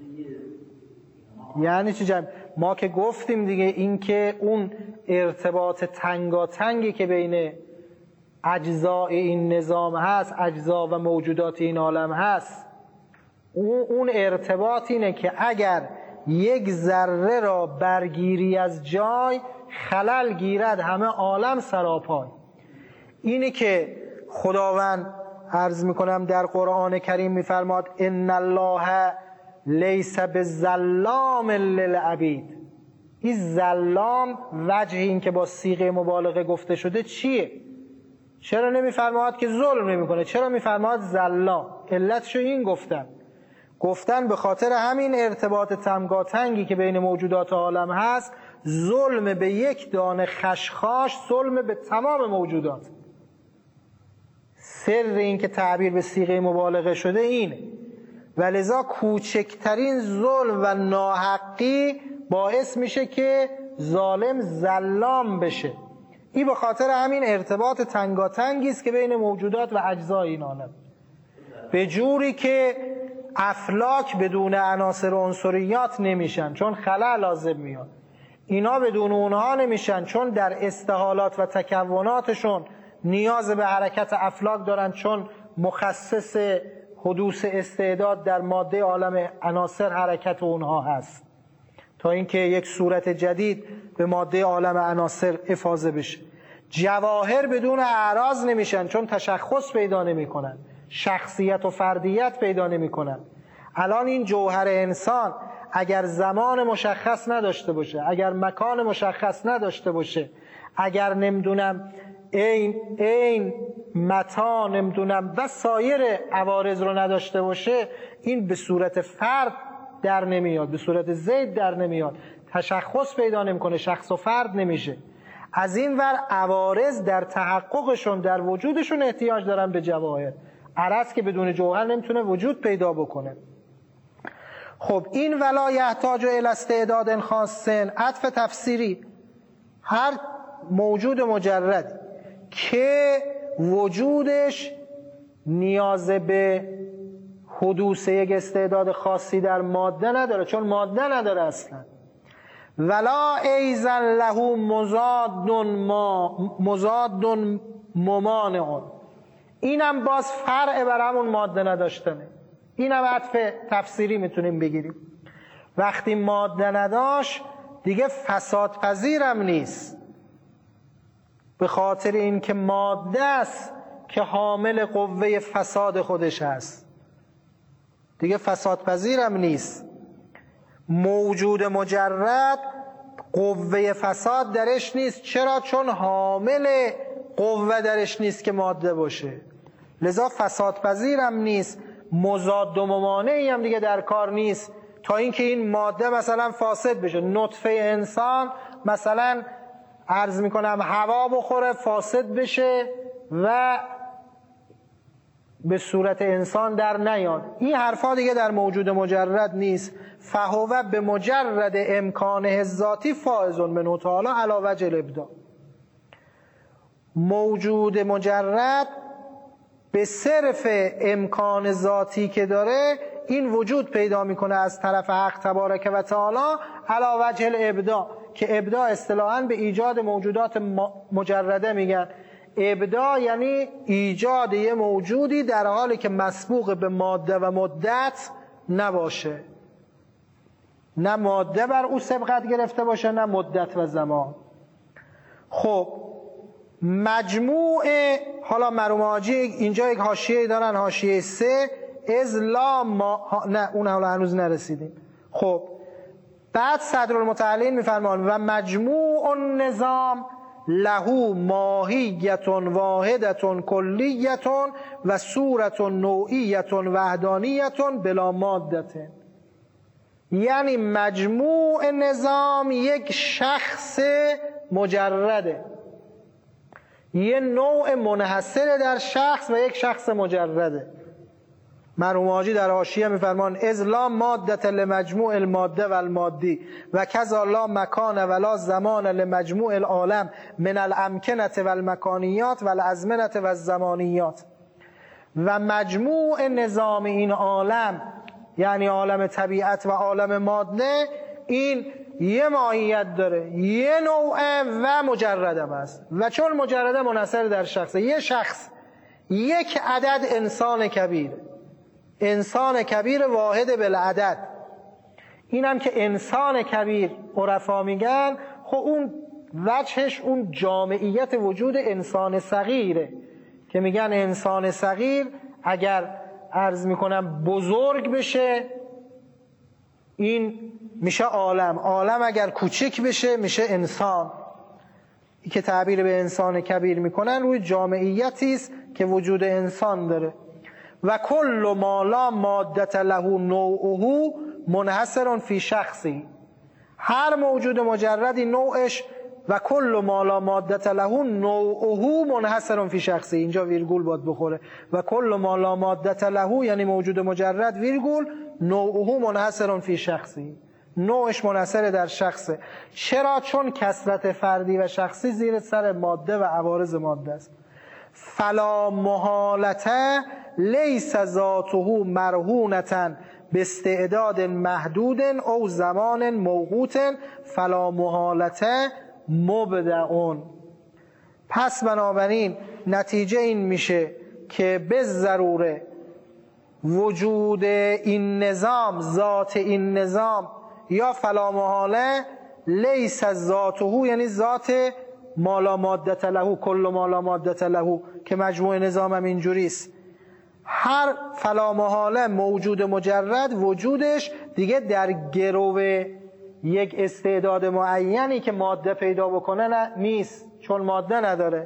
یعنی چی جمع... ما که گفتیم دیگه، این که اون ارتباط تنگاتنگی که بین اجزاء این نظام هست، اجزا و موجودات این عالم هست، اون ارتباط اینه که اگر یک ذره را برگیری از جای، خلل گیرد همه عالم سراپای. اینه که خداوند عرض میکنم در قرآن کریم میفرماد ان الله لیس بظلام للعبید. این ظلام وجه این که با صیغه مبالغه گفته شده چیه؟ چرا نمیفرماد که ظلم نمیکنه؟ چرا میفرماد ظلام؟ علتشو این گفتن گفتن به خاطر همین ارتباط تنگاتنگی که بین موجودات عالم هست، ظلم به یک دانه خشخاش ظلم به تمام موجودات. سر این که تعبیر به صیغه مبالغه شده اینه، و لذا کوچکترین ظلم و ناحقی باعث میشه که ظالم ظلام بشه. این به خاطر همین ارتباط تنگاتنگی است که بین موجودات و اجزای این عالم، به جوری که افلاک بدون عناصر و عنصریات نمیشن چون خلأ لازم میاد، اینا بدون اونها نمیشن چون در استحالات و تکوناتشون نیاز به حرکت افلاک دارن، چون مخصص حدوث استعداد در ماده عالم عناصر حرکت اونها هست، تا اینکه یک صورت جدید به ماده عالم عناصر افاضه بشه. جواهر بدون اعراض نمیشن چون تشخص پیدا نمیکنن، شخصیت و فردیت پیدا نمیکنن. الان این جوهر انسان اگر زمان مشخص نداشته باشه، اگر مکان مشخص نداشته باشه، اگر نمیدونم این این متا نمیدونم و سایر عوارض رو نداشته باشه، این به صورت فرد در نمیاد، به صورت زید در نمیاد، تشخص پیدا نمیکنه، شخص و فرد نمیشه. از این ور عوارض در تحققشون در وجودشون احتیاج دارن به جواهر، عرض که بدون جوهر نمیتونه وجود پیدا بکنه. خب این ولا یحتاج الی استعداد خاص، عطف تفسیری. هر موجود مجرد که وجودش نیاز به حدوث یک استعداد خاصی در ماده نداره، چون ماده نداره اصلا. ولا ایزن له مزاد ما مزاد ممانع، اینم باز فرع بر همون ماده نداشتنه. اینم عطف تفسیری میتونیم بگیریم. وقتی ماده نداشت دیگه فساد پذیرم نیست، به خاطر اینکه ماده است که حامل قوه فساد خودش هست، دیگه فساد پذیرم نیست. موجود مجرد قوه فساد درش نیست. چرا؟ چون حامل قوه درش نیست که ماده باشه، لذا فساد پذیرم نیست. مضاد و ممانعی هم دیگه در کار نیست تا اینکه این ماده مثلا فاسد بشه. نطفه انسان مثلا عرض میکنم هوا بخوره فاسد بشه و به صورت انسان در نیاد. این حرفا دیگه در موجود مجرد نیست. فهو به مجرد امکانه ذاتی فائز منه تعالی علی وجه الابداع. موجود مجرد به صرف امکان ذاتی که داره این وجود پیدا میکنه از طرف حق تبارک و تعالی علی وجه الابداع، که ابداع اصطلاحاً به ایجاد موجودات مجرده میگن. ابداع یعنی ایجاد یه موجودی در حالی که مسبوق به ماده و مدت نباشه. نه ماده بر او سبقت گرفته باشه نه مدت و زمان. خب مجموع، حالا مرحوم حاجی اینجا یک حاشیه دارن، حاشیه سه، از لا ما، نه اون حالا هنوز نرسیدیم. خب بعد صدرالمتعلین میفرمان و مجموع النظام له ماهیت واحدت کلیت و صورت نوعیت وحدانیت بلا مادت. یعنی مجموع نظام یک شخص مجرده، یه نوع منحصر در شخص و یک شخص مجرده. مرحوم حاجی در حاشیه میفرمان از لا مادة لمجموع الماده و المادی و کذا لا مکان ولا زمان لمجموع العالم من الامکنة و المکانیات و الازمنة و الزمانیات. و مجموع نظام این عالم یعنی عالم طبیعت و عالم ماده این یه ماهیت داره، یه نوعه و مجردم است و چون مجرده منحصر در شخص، یه شخص، یک عدد انسان کبیر، انسان کبیر واحد بالعدد. اینم که انسان کبیر عرفا میگن، خب اون وجهش اون جامعیت وجود انسان صغیره که میگن انسان صغیر اگر عرض میکنم بزرگ بشه این میشه عالم، عالم اگر کوچک بشه میشه انسان. این که تعبیر به انسان کبیر میکنن روی جامعیتی است که وجود انسان داره. و کل ما لا ماده له نوعه منحصر فی شخصی، هر موجود مجردی نوعش و کل ما لا ماده له نوعه منحصر فی شخصی، اینجا ویرگول باید بخوره، و کل ما لا ماده له یعنی موجود مجرد ویرگول نوعه منحصر فی شخصی، نوعش منحصر در شخصه. چرا؟ چون کثرت فردی و شخصی زیر سر ماده و عوارض ماده است. فلا محالته لیس ذاته مرهونة باستعداد محدود او زمان موقوت فلا محالته مبدعون. پس بنابراین نتیجه این میشه که به ضروره وجود این نظام، ذات این نظام یا فلا محاله لیس ذاته یعنی ذات مالا مادة له، کل مالا مادة له که مجموع نظام هم اینجوریست. هر فلا محاله موجود مجرد وجودش دیگه در گرو یک استعداد معینی که ماده پیدا بکنه نه نیست، چون ماده نداره.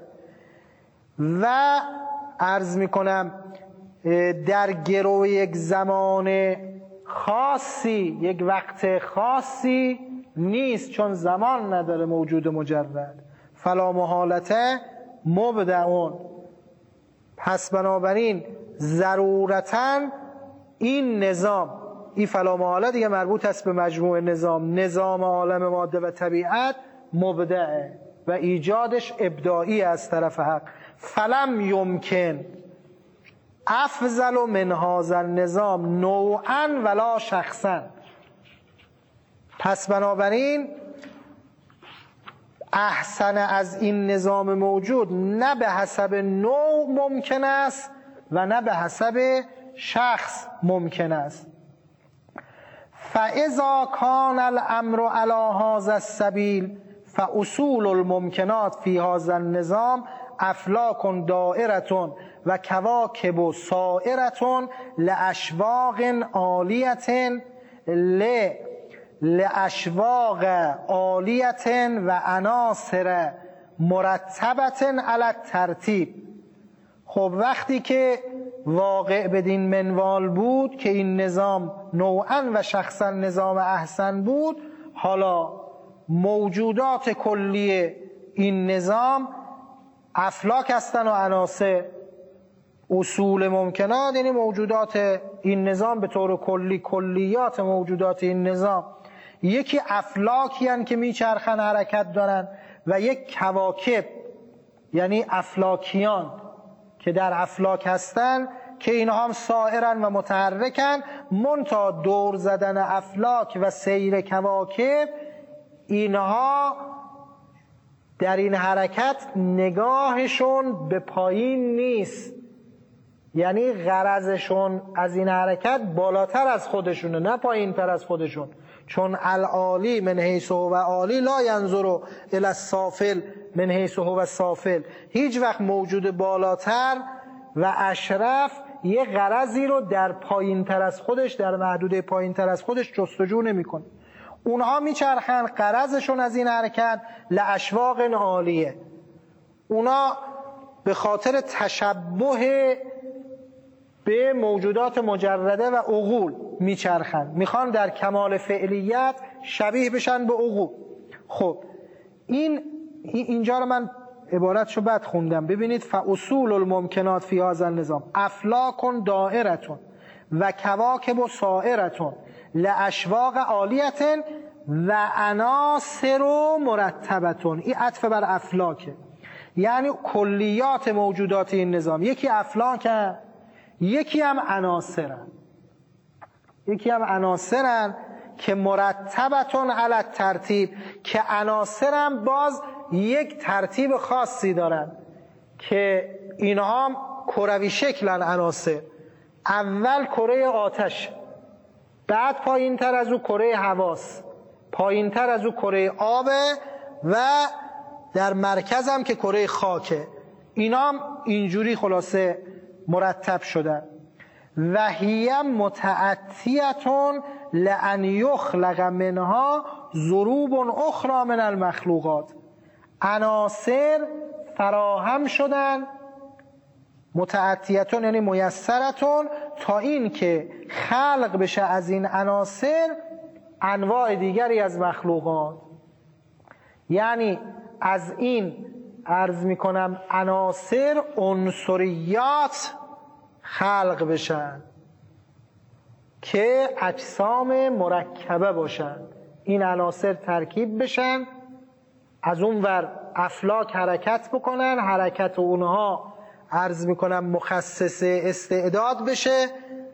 و عرض میکنم در گرو یک زمان خاصی، یک وقت خاصی نیست، چون زمان نداره موجود مجرد. فلا محالته مبدعون. پس بنابراین ضرورتاً این نظام، این فلا محاله دیگه مربوط است به مجموع نظام، نظام عالم ماده و طبیعت مبدعه و ایجادش ابداعی از طرف حق. فلم یمکن افضل من هذا النظام نوعا ولا شخصا. پس بنابراین احسن از این نظام موجود نه به حسب نوع ممکن است و نه به حسب شخص ممکن است. فاذا کان الامر علی هذا السبیل فاصول الممکنات فی هذا النظام افلاک دائره و کواکب سائره لاشواق عالیه ل لاشواق عالیه و عناصر مرتبه علی الترتیب. خب وقتی که واقع بدین منوال بود که این نظام نوعا و شخصا نظام احسن بود، حالا موجودات کلی این نظام افلاک هستن و عناصر. اصول ممکنات یعنی موجودات این نظام به طور کلی، کلیات موجودات این نظام. یکی افلاکی هستن که میچرخن حرکت دارن و یک کواکب یعنی افلاکیان که در افلاک هستن که اینها هم سائرن و متحرکن. منتها دور زدن افلاک و سیر کواکب اینها در این حرکت نگاهشون به پایین نیست، یعنی غرضشون از این حرکت بالاتر از خودشونه نه پایین تر از خودشون. چون العالی من حیث هو عالی لا ینظر الی السافل من حیث هو سافل. هیچ وقت موجود بالاتر و اشرف یه غرضی رو در پایین تر از خودش، در محدوده پایین تر از خودش جستجو نمی‌کنه. اونها میچرخن، غرضشون از این حرکت لاشواق عالیه. اونا به خاطر تشبه به موجودات مجرده و عقول میچرخن، میخوان در کمال فعلیت شبیه بشن به عقول. خب این اینجا رو من عبارتشو بد خوندم. ببینید فاصول الممکنات فی هذا النظام افلاک دائرتون و کواکب و سائرتون لاشواق عالیتن و عناصر مرتبتون. این عطف بر افلاکه، یعنی کلیات موجودات این نظام یکی افلاکن، یکی هم عناصرن، یکی هم عناصرن که مرتبتون علی ترتیب، که عناصرن باز یک ترتیب خاصی دارن که اینها هم کروی شکلن. عناصر اول کره آتش، بعد پایین تر از او کره هواست، پایین تر از او کره آبه و در مرکز هم که کره خاکه. اینا هم اینجوری خلاصه مرتب شدن. و هی متعطیتون لان یخلق منها ضروب اخرى من المخلوقات. عناصر فراهم شدن، متعطیتون یعنی میسرتون، تا این که خلق بشه از این عناصر انواع دیگری از مخلوقات. یعنی از این عرض میکنم عناصر عنصریات خلق بشن که اجسام مرکبه باشن. این عناصر ترکیب بشن، از اون ور افلاک حرکت بکنن، حرکت اونها عرض میکنم مخصص استعداد بشه،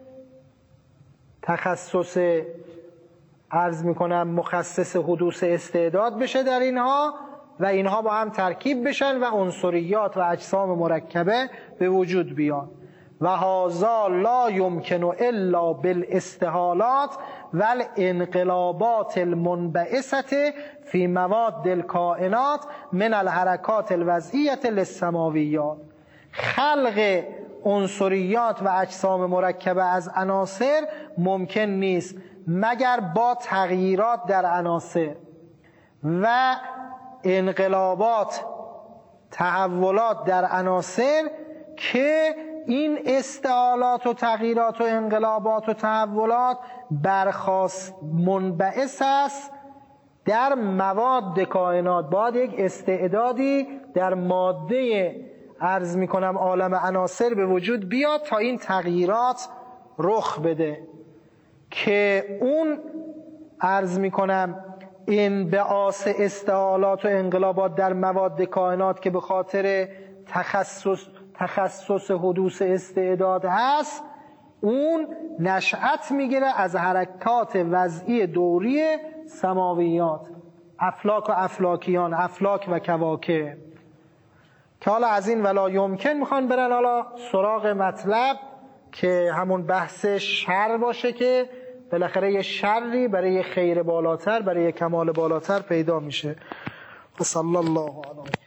تخصص عرض میکنم مخصص حدوث استعداد بشه در اینها، و اینها با هم ترکیب بشن و عنصریات و اجسام مرکبه به وجود بیان. و هذا لا یمکن الا بالاستحالات والانقلابات المنبعثه فی مواد الکائنات من الحرکات الوضعیه للسماویات. خلق عنصریات و اجسام مرکبه از عناصر ممکن نیست مگر با تغییرات در عناصر و انقلابات، تحولات در عناصر، که این استعالات و تغییرات و انقلابات و تحولات برخاست منبعث است در مواد کائنات. باید یک استعدادی در ماده عرض میکنم عالم عناصر به وجود بیاد تا این تغییرات رخ بده، که اون عرض میکنم انبعاث استعالات و انقلابات در مواد کائنات که به خاطر تخصص تخصص حدوث استعداد هست، اون نشأت میگیره از حرکات وضعی دوری سماویات، افلاک و افلاکیان، افلاک و کواکب. که حالا از این ولا یمکن میخوان برن حالا سراغ مطلب که همون بحث شر باشه، که بالاخره یه شری برای خیر بالاتر، برای کمال بالاتر پیدا میشه. صلی الله علیه